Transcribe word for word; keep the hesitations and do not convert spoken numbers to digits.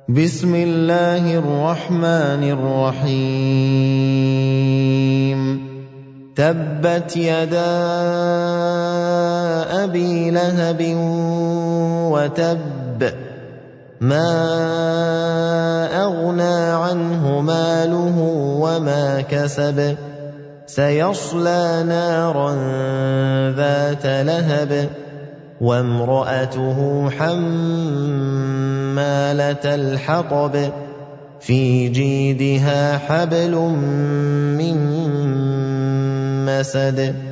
بسم الله الرحمن الرحيم تبت يدا أبي لهب وتب ما أغنى عنه ماله وما كسب سيصلى نارا ذات لهب وامرأته حمالة الحطب في جيدها حبل من مسد